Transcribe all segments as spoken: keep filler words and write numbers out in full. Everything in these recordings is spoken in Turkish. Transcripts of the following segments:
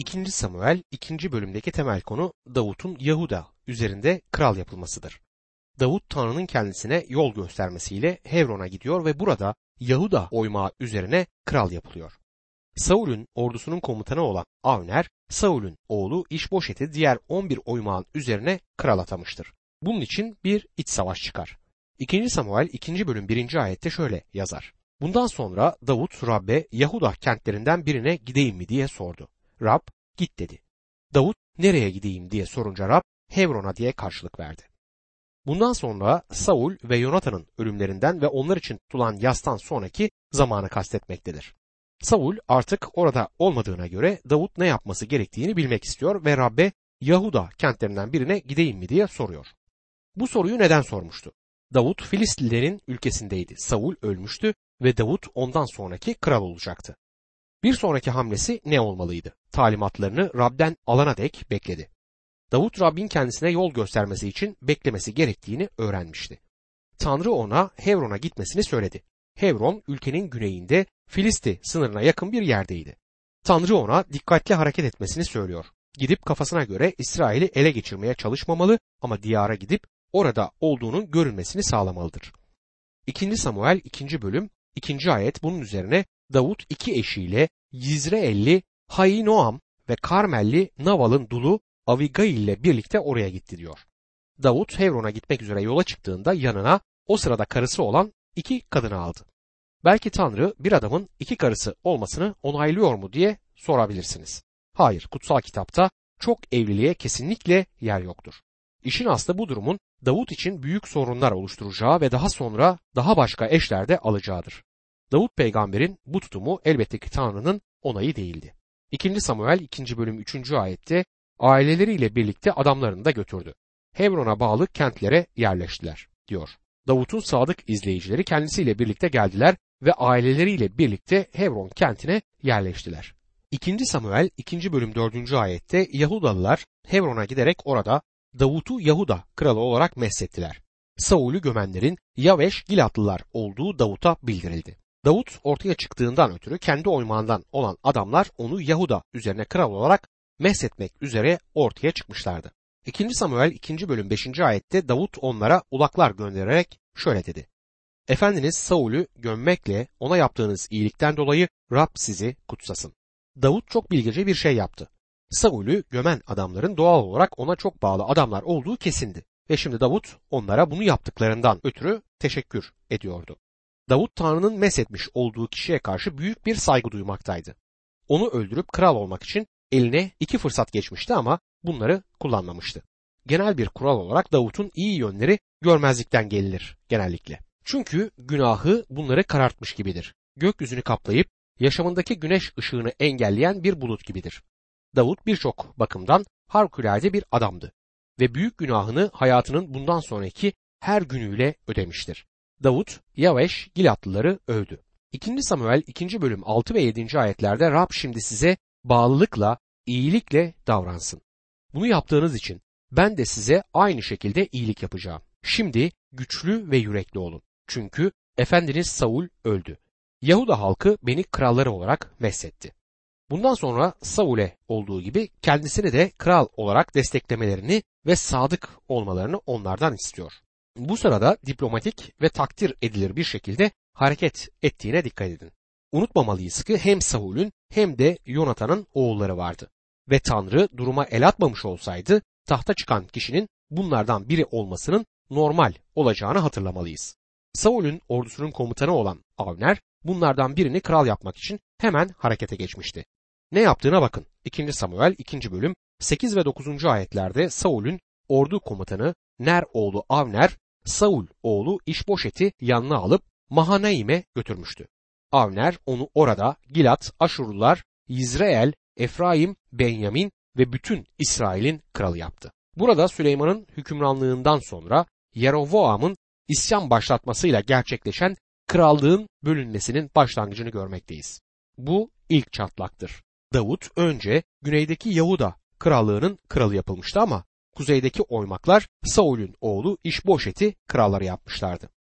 İkinci Samuel ikinci bölümdeki temel konu Davut'un Yahuda üzerinde kral yapılmasıdır. Davut Tanrı'nın kendisine yol göstermesiyle Hebron'a gidiyor ve burada Yahuda oymağı üzerine kral yapılıyor. Saul'ün ordusunun komutanı olan Avner, Saul'ün oğlu İşboşet'i diğer on bir oymağın üzerine kral atamıştır. Bunun için bir iç savaş çıkar. İkinci Samuel ikinci bölüm birinci ayette şöyle yazar. Bundan sonra Davut Rab'be Yahuda kentlerinden birine gideyim mi diye sordu. Rab git dedi. Davut nereye gideyim diye sorunca Rab Hebron'a diye karşılık verdi. Bundan sonra Saul ve Yonatan'ın ölümlerinden ve onlar için tutulan yastan sonraki zamanı kastetmektedir. Saul artık orada olmadığına göre Davut ne yapması gerektiğini bilmek istiyor ve Rab'be Yahuda kentlerinden birine gideyim mi diye soruyor. Bu soruyu neden sormuştu? Davut Filistlilerin ülkesindeydi. Saul ölmüştü ve Davut ondan sonraki kral olacaktı. Bir sonraki hamlesi ne olmalıydı? Talimatlarını Rab'den alana dek bekledi. Davut Rabbin kendisine yol göstermesi için beklemesi gerektiğini öğrenmişti. Tanrı ona Hebron'a gitmesini söyledi. Hebron ülkenin güneyinde Filisti sınırına yakın bir yerdeydi. Tanrı ona dikkatli hareket etmesini söylüyor. Gidip kafasına göre İsrail'i ele geçirmeye çalışmamalı ama diyara gidip orada olduğunun görünmesini sağlamalıdır. İkinci Samuel ikinci bölüm ikinci ayet bunun üzerine Davut iki eşiyle Yizreelli Hayinoam ve Karmelli Naval'ın dulu Avigail ile birlikte oraya gitti diyor. Davut Hebron'a gitmek üzere yola çıktığında yanına o sırada karısı olan iki kadını aldı. Belki Tanrı bir adamın iki karısı olmasını onaylıyor mu diye sorabilirsiniz. Hayır, kutsal kitapta çok evliliğe kesinlikle yer yoktur. İşin aslı bu durumun Davut için büyük sorunlar oluşturacağı ve daha sonra daha başka eşler de alacağıdır. Davut peygamberin bu tutumu elbette ki Tanrı'nın onayı değildi. İkinci Samuel ikinci bölüm üçüncü ayette aileleriyle birlikte adamlarını da götürdü. Hebron'a bağlı kentlere yerleştiler diyor. Davut'un sadık izleyicileri kendisiyle birlikte geldiler ve aileleriyle birlikte Hebron kentine yerleştiler. İkinci Samuel ikinci bölüm dördüncü ayette Yahudalılar Hebron'a giderek orada Davut'u Yahuda kralı olarak meshettiler. Saul'ü gömenlerin Yaveş Gilatlılar olduğu Davut'a bildirildi. Davut ortaya çıktığından ötürü kendi oymağından olan adamlar onu Yahuda üzerine kral olarak meshetmek üzere ortaya çıkmışlardı. İkinci Samuel ikinci bölüm beşinci ayette Davut onlara ulaklar göndererek şöyle dedi. Efendiniz Saul'ü gömmekle ona yaptığınız iyilikten dolayı Rab sizi kutsasın. Davut çok bilgece bir şey yaptı. Saul'ü gömen adamların doğal olarak ona çok bağlı adamlar olduğu kesindi. Ve şimdi Davut onlara bunu yaptıklarından ötürü teşekkür ediyordu. Davut Tanrı'nın meshetmiş olduğu kişiye karşı büyük bir saygı duymaktaydı. Onu öldürüp kral olmak için eline iki fırsat geçmişti ama bunları kullanmamıştı. Genel bir kural olarak Davut'un iyi yönleri görmezlikten gelinir genellikle. Çünkü günahı bunları karartmış gibidir. Gökyüzünü kaplayıp yaşamındaki güneş ışığını engelleyen bir bulut gibidir. Davut birçok bakımdan harikulade bir adamdı ve büyük günahını hayatının bundan sonraki her günüyle ödemiştir. Davut, Yaveş Gilatlıları övdü. İkinci Samuel ikinci bölüm altı ve yedinci ayetlerde Rab şimdi size bağlılıkla, iyilikle davransın. Bunu yaptığınız için ben de size aynı şekilde iyilik yapacağım. Şimdi güçlü ve yürekli olun. Çünkü Efendiniz Saul öldü. Yahuda halkı beni kralları olarak meshetti. Bundan sonra Saul'e olduğu gibi kendisini de kral olarak desteklemelerini ve sadık olmalarını onlardan istiyor. Bu sırada diplomatik ve takdir edilir bir şekilde hareket ettiğine dikkat edin. Unutmamalıyız ki hem Saul'ün hem de Yonatan'ın oğulları vardı. Ve Tanrı duruma el atmamış olsaydı tahta çıkan kişinin bunlardan biri olmasının normal olacağını hatırlamalıyız. Saul'ün ordusunun komutanı olan Avner bunlardan birini kral yapmak için hemen harekete geçmişti. Ne yaptığına bakın. İkinci Samuel ikinci bölüm sekiz ve dokuzuncu ayetlerde Saul'ün ordu komutanı Ner oğlu Avner, Saul oğlu İşboşet'i yanına alıp Mahanaim'e götürmüştü. Avner onu orada Gilat, Aşurlular, Yizreel, Efraim, Benyamin ve bütün İsrail'in kralı yaptı. Burada Süleyman'ın hükümranlığından sonra Yerovoam'ın isyan başlatmasıyla gerçekleşen krallığın bölünmesinin başlangıcını görmekteyiz. Bu ilk çatlaktır. Davut önce güneydeki Yahuda krallığının kralı yapılmıştı ama kuzeydeki oymaklar Saul'ün oğlu İşboşet'i kralları yapmışlardı.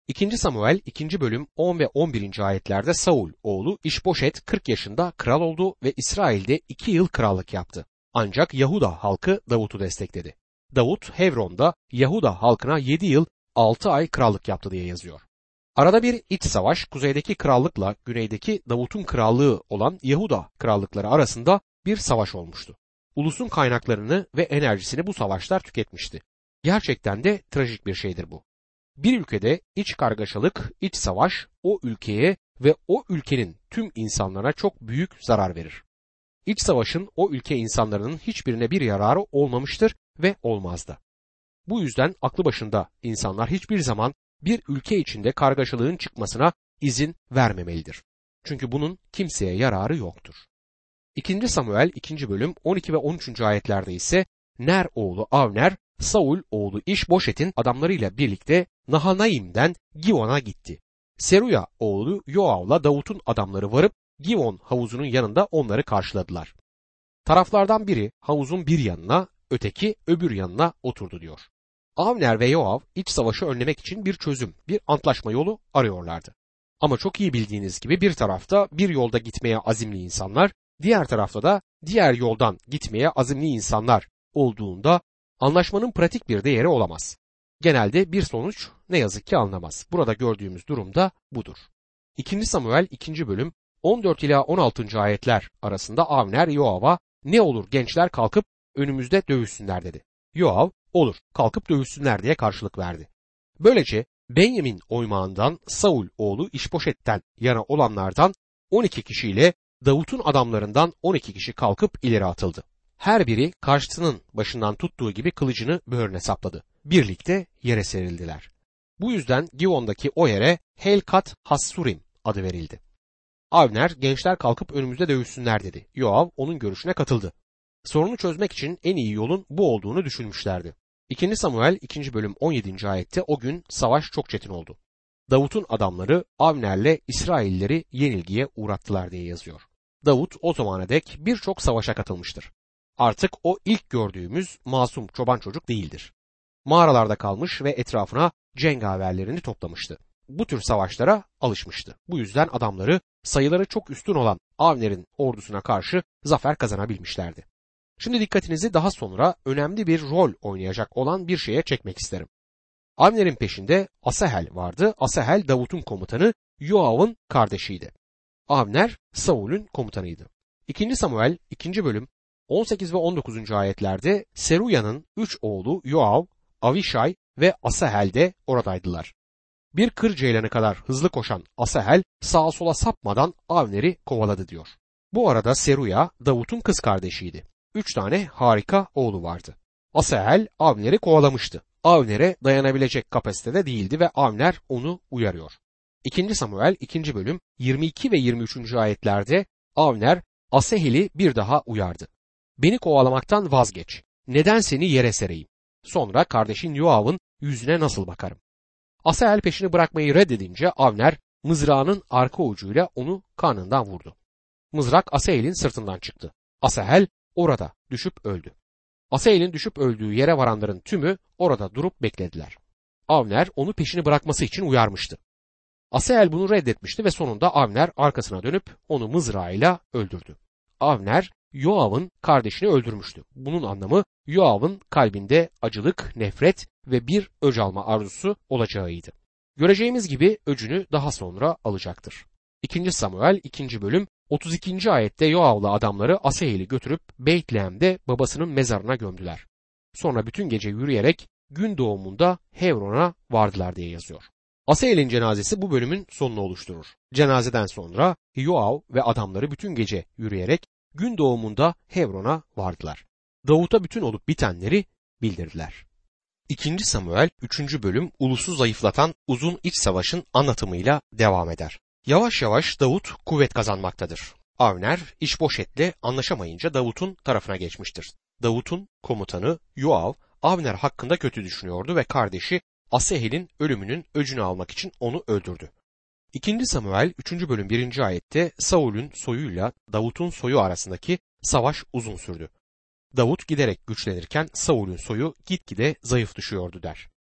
İkinci Samuel ikinci bölüm on ve on birinci ayetlerde Saul oğlu İşboşet kırk yaşında kral oldu ve İsrail'de iki yıl krallık yaptı. Ancak Yahuda halkı Davut'u destekledi. Davut Hebron'da Yahuda halkına yedi yıl altı ay krallık yaptı diye yazıyor. Arada bir iç savaş kuzeydeki krallıkla güneydeki Davut'un krallığı olan Yahuda krallıkları arasında bir savaş olmuştu. Ulusun kaynaklarını ve enerjisini bu savaşlar tüketmişti. Gerçekten de trajik bir şeydir bu. Bir ülkede iç kargaşalık, iç savaş o ülkeye ve o ülkenin tüm insanlarına çok büyük zarar verir. İç savaşın o ülke insanlarının hiçbirine bir yararı olmamıştır ve olmaz da. Bu yüzden aklı başında insanlar hiçbir zaman bir ülke içinde kargaşalığın çıkmasına izin vermemelidir. Çünkü bunun kimseye yararı yoktur. İkinci Samuel ikinci bölüm on iki ve on üçüncü ayetlerde ise Ner oğlu Avner, Saul oğlu İşboşet'in adamlarıyla birlikte Nahanaim'den Givon'a gitti. Seruya oğlu Yoav'la Davut'un adamları varıp Givon havuzunun yanında onları karşıladılar. Taraflardan biri havuzun bir yanına, öteki öbür yanına oturdu diyor. Avner ve Yoav iç savaşı önlemek için bir çözüm, bir antlaşma yolu arıyorlardı. Ama çok iyi bildiğiniz gibi bir tarafta bir yolda gitmeye azimli insanlar, diğer tarafta da diğer yoldan gitmeye azimli insanlar olduğunda anlaşmanın pratik bir değeri olamaz. Genelde bir sonuç ne yazık ki alınamaz. Burada gördüğümüz durum da budur. İkinci Samuel ikinci bölüm on dört ila on altıncı ayetler arasında Avner Yoav'a ne olur gençler kalkıp önümüzde dövüşsünler dedi. Yoav olur kalkıp dövüşsünler diye karşılık verdi. Böylece Benyamin oymağından Saul oğlu İşboşet'ten yana olanlardan on iki kişiyle Davut'un adamlarından on iki kişi kalkıp ileri atıldı. Her biri karşısının başından tuttuğu gibi kılıcını böğrüne sapladı. Birlikte yere serildiler. Bu yüzden Givon'daki o yere Helkat Hassurim adı verildi. Avner gençler kalkıp önümüzde dövüşsünler dedi. Yoav onun görüşüne katıldı. Sorunu çözmek için en iyi yolun bu olduğunu düşünmüşlerdi. İkinci Samuel ikinci bölüm on yedinci ayette o gün savaş çok çetin oldu. Davut'un adamları Avner'le İsraillileri yenilgiye uğrattılar diye yazıyor. Davut o zamana dek birçok savaşa katılmıştır. Artık o ilk gördüğümüz masum çoban çocuk değildir. Mağaralarda kalmış ve etrafına cengaverlerini toplamıştı. Bu tür savaşlara alışmıştı. Bu yüzden adamları sayıları çok üstün olan Avner'in ordusuna karşı zafer kazanabilmişlerdi. Şimdi dikkatinizi daha sonra önemli bir rol oynayacak olan bir şeye çekmek isterim. Avner'in peşinde Asahel vardı. Asahel Davut'un komutanı, Yoav'ın kardeşiydi. Avner Saul'ün komutanıydı. İkinci Samuel ikinci bölüm on sekiz ve on dokuzuncu ayetlerde Seruya'nın üç oğlu Yoav, Avişay ve Asahel de oradaydılar. Bir kır ceylanı kadar hızlı koşan Asahel sağa sola sapmadan Avner'i kovaladı diyor. Bu arada Seruya Davut'un kız kardeşiydi. Üç tane harika oğlu vardı. Asahel Avner'i kovalamıştı. Avner'e dayanabilecek kapasitede değildi ve Avner onu uyarıyor. İkinci Samuel ikinci bölüm yirmi iki ve yirmi üçüncü ayetlerde Avner Asahel'i bir daha uyardı. Beni kovalamaktan vazgeç. Neden seni yere sereyim? Sonra kardeşin Yoav'ın yüzüne nasıl bakarım? Asahel peşini bırakmayı reddedince Avner mızrağının arka ucuyla onu karnından vurdu. Mızrak Asahel'in sırtından çıktı. Asahel orada düşüp öldü. Asahel'in düşüp öldüğü yere varanların tümü orada durup beklediler. Avner onu peşini bırakması için uyarmıştı. Asahel bunu reddetmişti ve sonunda Avner arkasına dönüp onu mızrağıyla öldürdü. Avner Yoav'ın kardeşini öldürmüştü. Bunun anlamı Yoav'ın kalbinde acılık, nefret ve bir öc alma arzusu olacağıydı. Göreceğimiz gibi öcünü daha sonra alacaktır. İkinci Samuel ikinci bölüm otuz ikinci ayette Yoav'la adamları Asahel'i götürüp Beytlehem'de babasının mezarına gömdüler. Sonra bütün gece yürüyerek gün doğumunda Hebron'a vardılar diye yazıyor. Asahel'in cenazesi bu bölümün sonunu oluşturur. Cenazeden sonra Yoav ve adamları bütün gece yürüyerek gün doğumunda Hebron'a vardılar. Davut'a bütün olup bitenleri bildirdiler. İkinci Samuel üçüncü bölüm ulusu zayıflatan uzun iç savaşın anlatımıyla devam eder. Yavaş yavaş Davut kuvvet kazanmaktadır. Avner İşboşet'le anlaşamayınca Davut'un tarafına geçmiştir. Davut'un komutanı Yoav Avner hakkında kötü düşünüyordu ve kardeşi Asahel'in ölümünün öcünü almak için onu öldürdü. İkinci Samuel üçüncü bölüm birinci ayette Saul'ün soyuyla Davut'un soyu arasındaki savaş uzun sürdü. Davut giderek güçlenirken Saul'ün soyu gitgide zayıf düşüyordu der.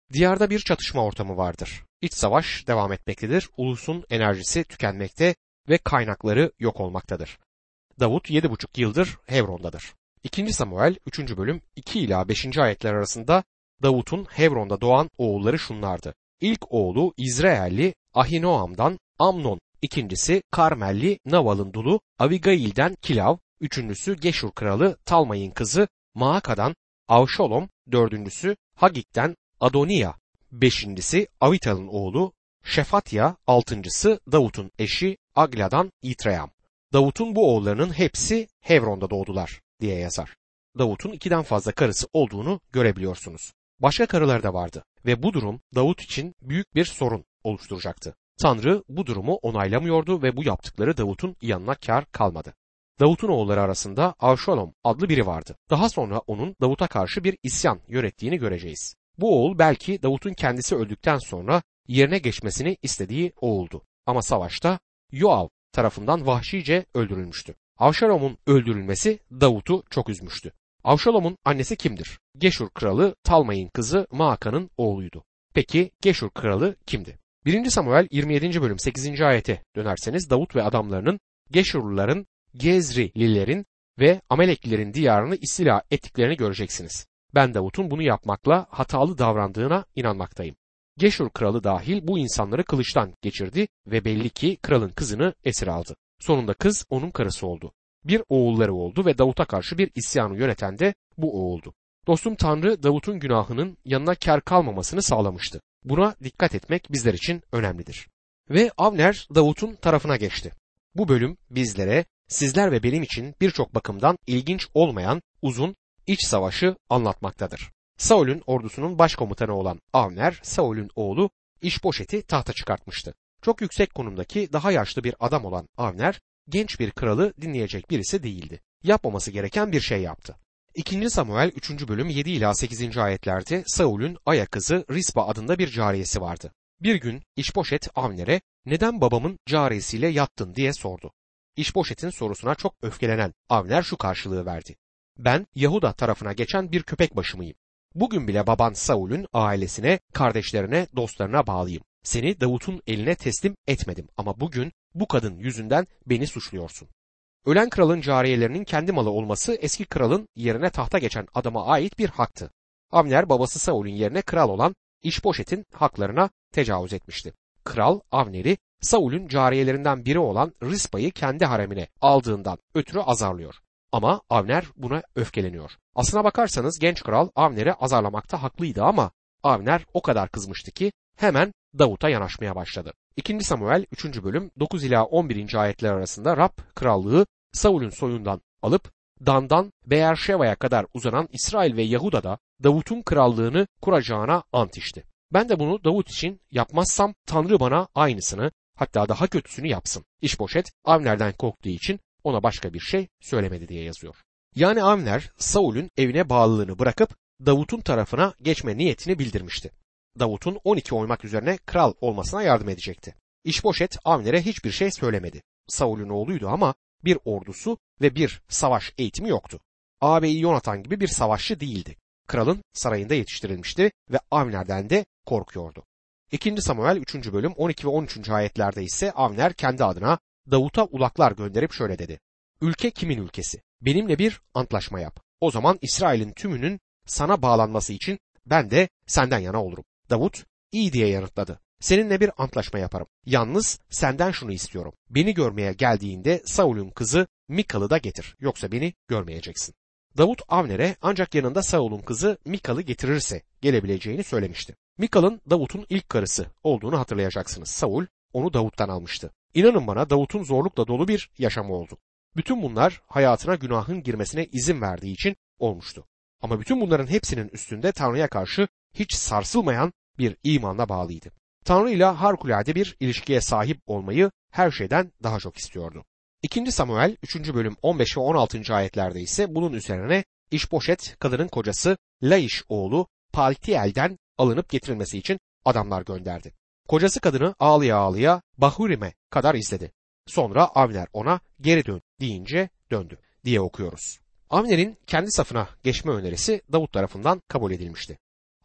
Diyarda bir çatışma ortamı vardır. İç savaş devam etmektedir. Ulusun enerjisi tükenmekte ve kaynakları yok olmaktadır. Davut yedi buçuk yıldır Hebron'dadır. İkinci Samuel üçüncü bölüm iki ila beşinci ayetler arasında Davut'un Hebron'da doğan oğulları şunlardı. İlk oğlu İzraelli Ahinoam'dan Amnon, ikincisi Karmelli Naval'ın dulu Abigail'den Kilav, üçüncüsü Geçur kralı Talmay'ın kızı Maaka'dan Avşolom, dördüncüsü Hagik'ten Adoniya, beşincisi Avital'ın oğlu Şefatya, altıncısı Davut'un eşi Agla'dan İtreyam. Davut'un bu oğullarının hepsi Hebron'da doğdular diye yazar. Davut'un ikiden fazla karısı olduğunu görebiliyorsunuz. Başka karıları da vardı ve bu durum Davut için büyük bir sorun oluşturacaktı. Tanrı bu durumu onaylamıyordu ve bu yaptıkları Davut'un yanına kar kalmadı. Davut'un oğulları arasında Avşalom adlı biri vardı. Daha sonra onun Davut'a karşı bir isyan yönettiğini göreceğiz. Bu oğul belki Davut'un kendisi öldükten sonra yerine geçmesini istediği oğuldu. Ama savaşta Yoav tarafından vahşice öldürülmüştü. Avşalom'un öldürülmesi Davut'u çok üzmüştü. Avşalom'un annesi kimdir? Geçur kralı Talmay'ın kızı Maaka'nın oğluydu. Peki Geçur kralı kimdi? birinci Samuel yirmi yedinci bölüm sekizinci ayete dönerseniz Davut ve adamlarının Geçurluların, Gezrililerin ve Ameleklilerin diyarını istila ettiklerini göreceksiniz. Ben Davut'un bunu yapmakla hatalı davrandığına inanmaktayım. Geçur kralı dahil bu insanları kılıçtan geçirdi ve belli ki kralın kızını esir aldı. Sonunda kız onun karısı oldu. Bir oğulları oldu ve Davut'a karşı bir isyanı yöneten de bu oğuldu. Dostum, Tanrı Davut'un günahının yanına kar kalmamasını sağlamıştı. Buna dikkat etmek bizler için önemlidir. Ve Avner Davut'un tarafına geçti. Bu bölüm bizlere sizler ve benim için birçok bakımdan ilginç olmayan uzun iç savaşı anlatmaktadır. Saul'ün ordusunun başkomutanı olan Avner, Saul'ün oğlu İşboşet'i tahta çıkartmıştı. Çok yüksek konumdaki daha yaşlı bir adam olan Avner, genç bir kralı dinleyecek birisi değildi. Yapmaması gereken bir şey yaptı. ikinci Samuel üçüncü bölüm yedi ila sekizinci ayetlerde Saul'ün aya kızı Rispa adında bir cariyesi vardı. Bir gün İşboşet Avner'e neden babamın cariyesiyle yattın diye sordu. İşboşet'in sorusuna çok öfkelenen Avner şu karşılığı verdi. Ben Yahuda tarafına geçen bir köpek başımıyım. Bugün bile baban Saul'ün ailesine, kardeşlerine, dostlarına bağlıyım. Seni Davut'un eline teslim etmedim ama bugün bu kadın yüzünden beni suçluyorsun. Ölen kralın cariyelerinin kendi malı olması eski kralın yerine tahta geçen adama ait bir haktı. Avner babası Saul'ün yerine kral olan İşboşet'in haklarına tecavüz etmişti. Kral Avner'i Saul'ün cariyelerinden biri olan Rispa'yı kendi haremine aldığından ötürü azarlıyor. Ama Avner buna öfkeleniyor. Aslına bakarsanız genç kral Avner'i azarlamakta haklıydı ama Avner o kadar kızmıştı ki hemen Davut'a yanaşmaya başladı. ikinci Samuel üçüncü bölüm dokuz ila on birinci ayetler arasında Rab krallığı Saul'ün soyundan alıp Dan'dan Beerşeva'ya kadar uzanan İsrail ve Yahuda'da Davut'un krallığını kuracağına ant içti. Ben de bunu Davut için yapmazsam Tanrı bana aynısını, hatta daha kötüsünü yapsın. İşboşet Avner'den korktuğu için ona başka bir şey söylemedi diye yazıyor. Yani Avner Saul'ün evine bağlılığını bırakıp Davut'un tarafına geçme niyetini bildirmişti. Davut'un on iki oymak üzerine kral olmasına yardım edecekti. İşboşet Avner'e hiçbir şey söylemedi. Saul'ün oğluydu ama bir ordusu ve bir savaş eğitimi yoktu. Ağabeyi Yonatan gibi bir savaşçı değildi. Kralın sarayında yetiştirilmişti ve Avner'den de korkuyordu. ikinci Samuel üçüncü bölüm on iki ve on üçüncü ayetlerde ise Avner kendi adına Davut'a ulaklar gönderip şöyle dedi. Ülke kimin ülkesi? Benimle bir antlaşma yap. O zaman İsrail'in tümünün sana bağlanması için ben de senden yana olurum. Davut iyi diye yanıtladı. Seninle bir antlaşma yaparım. Yalnız senden şunu istiyorum. Beni görmeye geldiğinde Saul'ün kızı Mikal'ı da getir. Yoksa beni görmeyeceksin. Davut Avner'e ancak yanında Saul'un kızı Mikal'ı getirirse gelebileceğini söylemişti. Mikal'ın Davut'un ilk karısı olduğunu hatırlayacaksınız. Saul onu Davut'tan almıştı. İnanın bana Davut'un zorlukla dolu bir yaşamı oldu. Bütün bunlar hayatına günahın girmesine izin verdiği için olmuştu. Ama bütün bunların hepsinin üstünde Tanrı'ya karşı hiç sarsılmayan bir imanla bağlıydı. Tanrı ile harikulade bir ilişkiye sahip olmayı her şeyden daha çok istiyordu. ikinci Samuel üçüncü bölüm on beş ve on altıncı ayetlerde ise bunun üzerine İşboşet kadının kocası Laiş oğlu Paltiel'den alınıp getirilmesi için adamlar gönderdi. Kocası kadını ağlıya ağlıya Bahurim'e kadar izledi. Sonra Avner ona geri dön deyince döndü diye okuyoruz. Avner'in kendi safına geçme önerisi Davut tarafından kabul edilmişti.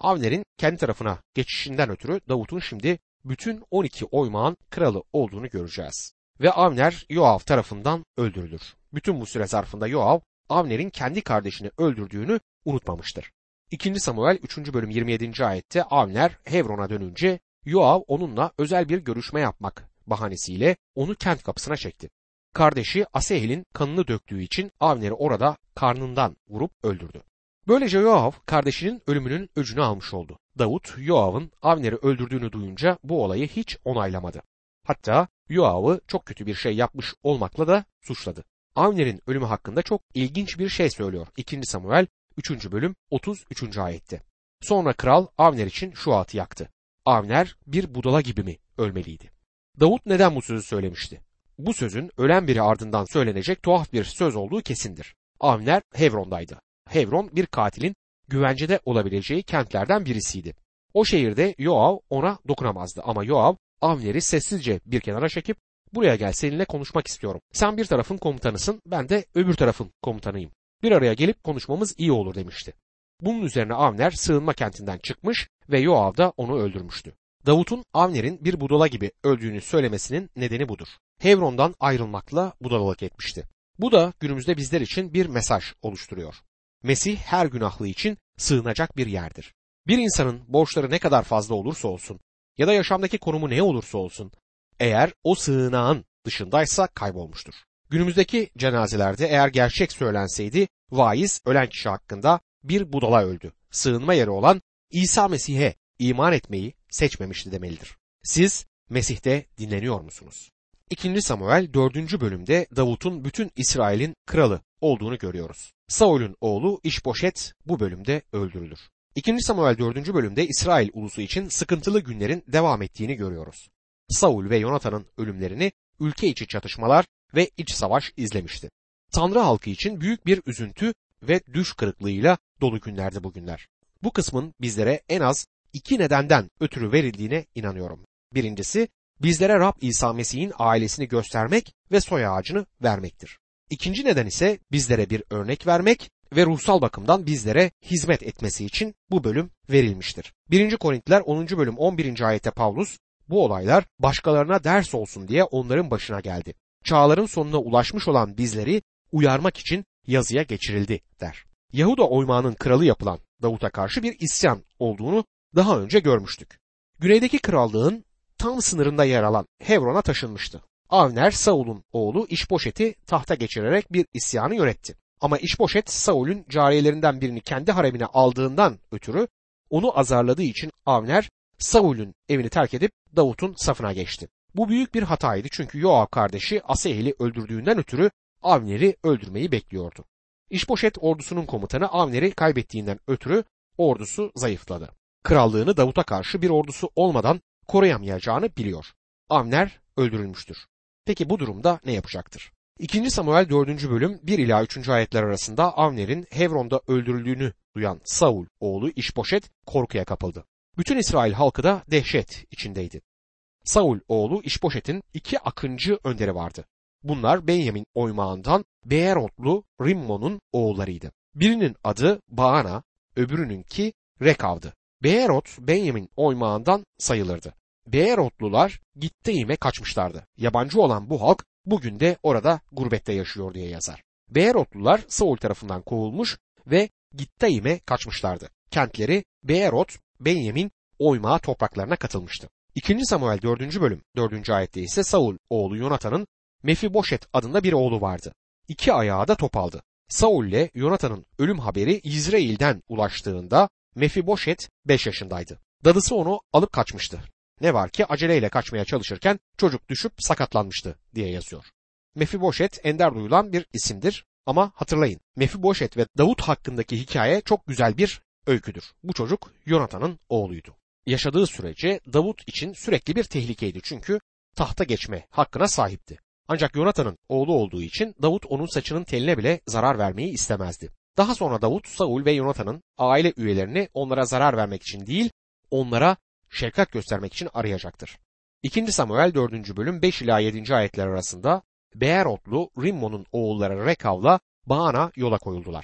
Avner'in kendi tarafına geçişinden ötürü Davut'un şimdi bütün on iki oymağın kralı olduğunu göreceğiz. Ve Avner Yoav tarafından öldürülür. Bütün bu süre zarfında Yoav, Avner'in kendi kardeşini öldürdüğünü unutmamıştır. ikinci. Samuel üçüncü bölüm yirmi yedinci ayette Avner Hebron'a dönünce Yoav onunla özel bir görüşme yapmak bahanesiyle onu kent kapısına çekti. Kardeşi Asahel'in kanını döktüğü için Avner'i orada karnından vurup öldürdü. Böylece Yoav kardeşinin ölümünün öcünü almış oldu. Davut, Yoav'ın Avner'i öldürdüğünü duyunca bu olayı hiç onaylamadı. Hatta Yoav'ı çok kötü bir şey yapmış olmakla da suçladı. Avner'in ölümü hakkında çok ilginç bir şey söylüyor. ikinci. Samuel üçüncü bölüm otuz üçüncü ayette. Sonra kral Avner için şu atı yaktı. Avner bir budala gibi mi ölmeliydi? Davut neden bu sözü söylemişti? Bu sözün ölen biri ardından söylenecek tuhaf bir söz olduğu kesindir. Avner Hebron'daydı. Hebron bir katilin güvencede olabileceği kentlerden birisiydi. O şehirde Yoav ona dokunamazdı ama Yoav Avner'i sessizce bir kenara çekip buraya gel seninle konuşmak istiyorum. Sen bir tarafın komutanısın, ben de öbür tarafın komutanıyım. Bir araya gelip konuşmamız iyi olur demişti. Bunun üzerine Avner sığınma kentinden çıkmış ve Yoav da onu öldürmüştü. Davut'un Avner'in bir budala gibi öldüğünü söylemesinin nedeni budur. Hebron'dan ayrılmakla budalalık etmişti. Bu da günümüzde bizler için bir mesaj oluşturuyor. Mesih her günahlı için sığınacak bir yerdir. Bir insanın borçları ne kadar fazla olursa olsun ya da yaşamdaki konumu ne olursa olsun, eğer o sığınağın dışındaysa kaybolmuştur. Günümüzdeki cenazelerde eğer gerçek söylenseydi, vaiz ölen kişi hakkında bir budala öldü. Sığınma yeri olan İsa Mesih'e iman etmeyi seçmemişti demelidir. Siz Mesih'te dinleniyor musunuz? ikinci. Samuel dördüncü bölümde Davut'un bütün İsrail'in kralı olduğunu görüyoruz. Saul'ün oğlu İşboşet bu bölümde öldürülür. ikinci. Samuel dördüncü bölümde İsrail ulusu için sıkıntılı günlerin devam ettiğini görüyoruz. Saul ve Yonatan'ın ölümlerini ülke içi çatışmalar ve iç savaş izlemişti. Tanrı halkı için büyük bir üzüntü ve düş kırıklığıyla dolu günlerdi bugünler. Bu kısmın bizlere en az iki nedenden ötürü verildiğine inanıyorum. Birincisi, bizlere Rab İsa Mesih'in ailesini göstermek ve soy ağacını vermektir. İkinci neden ise bizlere bir örnek vermek ve ruhsal bakımdan bizlere hizmet etmesi için bu bölüm verilmiştir. birinci. Korintiler onuncu bölüm on birinci ayette Pavlus, bu olaylar başkalarına ders olsun diye onların başına geldi. Çağların sonuna ulaşmış olan bizleri uyarmak için yazıya geçirildi der. Yahuda oymağının kralı yapılan Davut'a karşı bir isyan olduğunu daha önce görmüştük. Güneydeki krallığın tam sınırında yer alan Hebron'a taşınmıştı. Avner Saul'un oğlu İşboşet'i tahta geçirerek bir isyanı yönetti. Ama İşboşet Saul'ün cariyelerinden birini kendi haremine aldığından ötürü onu azarladığı için Avner Saul'ün evini terk edip Davut'un safına geçti. Bu büyük bir hataydı çünkü Yoav kardeşi Asahel'i öldürdüğünden ötürü Avner'i öldürmeyi bekliyordu. İşboşet ordusunun komutanı Avner'i kaybettiğinden ötürü ordusu zayıfladı. Krallığını Davut'a karşı bir ordusu olmadan koruyamayacağını biliyor. Avner öldürülmüştür. Peki bu durumda ne yapacaktır? ikinci. Samuel dördüncü bölüm bir ila üçüncü ayetler arasında Avner'in Hebron'da öldürüldüğünü duyan Saul oğlu İşboşet korkuya kapıldı. Bütün İsrail halkı da dehşet içindeydi. Saul oğlu İşboşet'in iki akıncı önderi vardı. Bunlar Benyamin oymağından Beerotlu Rimmon'un oğullarıydı. Birinin adı Baana, öbürününki Rekav'dı. Beerot Benyamin oymağından sayılırdı. Beerotlular Gitteyim'e kaçmışlardı. Yabancı olan bu halk bugün de orada gurbette yaşıyor diye yazar. Beerotlular Saul tarafından kovulmuş ve Gitteyim'e kaçmışlardı. Kentleri Beerot, Benyamin oymağı topraklarına katılmıştı. ikinci. Samuel dördüncü bölüm dördüncü ayette ise Saul oğlu Yonatan'ın Mefiboşet adında bir oğlu vardı. İki ayağı da topaldı. Saul ile Yonatan'ın ölüm haberi İzrail'den ulaştığında Mefiboşet beş yaşındaydı. Dadısı onu alıp kaçmıştı. Ne var ki aceleyle kaçmaya çalışırken çocuk düşüp sakatlanmıştı diye yazıyor. Mefiboşet ender duyulan bir isimdir ama hatırlayın, Mefiboşet ve Davut hakkındaki hikaye çok güzel bir öyküdür. Bu çocuk Yonatan'ın oğluydu. Yaşadığı sürece Davut için sürekli bir tehlikeydi çünkü tahta geçme hakkına sahipti. Ancak Yonatan'ın oğlu olduğu için Davut onun saçının teline bile zarar vermeyi istemezdi. Daha sonra Davut, Saul ve Yonatan'ın aile üyelerini onlara zarar vermek için değil, onlara şefkat göstermek için arayacaktır. ikinci. Samuel dördüncü bölüm beş ila yedinci ayetler arasında Beerotlu Rimmon'un oğulları Rekav'la Baana yola koyuldular.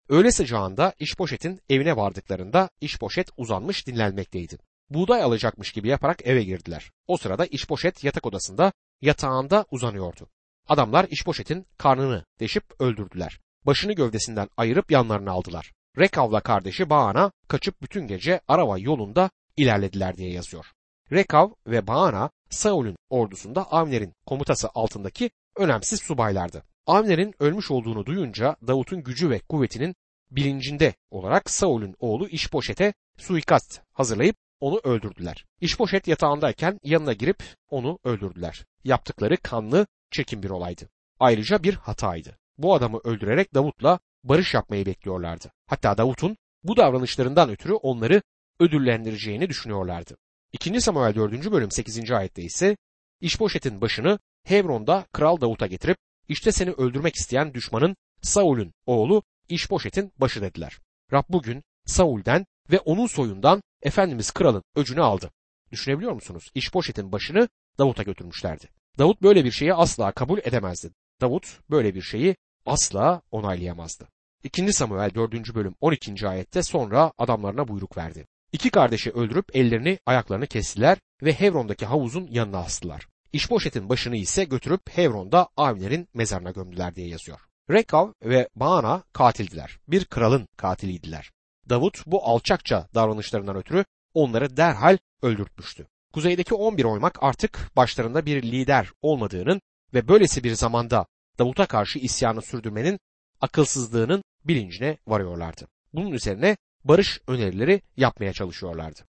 Öğle sıcağında İşboşet'in evine vardıklarında İşboşet uzanmış dinlenmekteydi. Buğday alacakmış gibi yaparak eve girdiler. O sırada İşboşet yatak odasında yatağında uzanıyordu. Adamlar İşboşet'in karnını deşip öldürdüler. Başını gövdesinden ayırıp yanlarına aldılar. Rekav'la kardeşi Baana kaçıp bütün gece Arava yolunda ilerlediler diye yazıyor. Rekav ve Baana Saul'ün ordusunda Avner'in komutası altındaki önemsiz subaylardı. Avner'in ölmüş olduğunu duyunca Davut'un gücü ve kuvvetinin bilincinde olarak Saul'ün oğlu İşboşet'e suikast hazırlayıp onu öldürdüler. İşboşet yatağındayken yanına girip onu öldürdüler. Yaptıkları kanlı, çirkin bir olaydı. Ayrıca bir hataydı. Bu adamı öldürerek Davut'la barış yapmayı bekliyorlardı. Hatta Davut'un bu davranışlarından ötürü onları ödüllendireceğini düşünüyorlardı. ikinci. Samuel dördüncü bölüm sekizinci ayette ise İşboşet'in başını Hebron'da Kral Davut'a getirip işte seni öldürmek isteyen düşmanın Saul'ün oğlu İşboşet'in başı dediler. Rab bugün Saul'den ve onun soyundan Efendimiz kralın öcünü aldı. Düşünebiliyor musunuz? İşboşet'in başını Davut'a götürmüşlerdi. Davut böyle bir şeyi asla kabul edemezdi. Davut böyle bir şeyi asla onaylayamazdı. ikinci. Samuel dördüncü bölüm on ikinci ayette sonra adamlarına buyruk verdi. İki kardeşi öldürüp ellerini ayaklarını kestiler ve Hebron'daki havuzun yanına astılar. İşboşet'in başını ise götürüp Hebron'da Avner'in mezarına gömdüler diye yazıyor. Rekav ve Baana katildiler. Bir kralın katiliydiler. Davut bu alçakça davranışlarından ötürü onları derhal öldürtmüştü. Kuzeydeki on bir oymak artık başlarında bir lider olmadığının ve böylesi bir zamanda Davut'a karşı isyanı sürdürmenin akılsızlığının bilincine varıyorlardı. Bunun üzerine barış önerileri yapmaya çalışıyorlardı.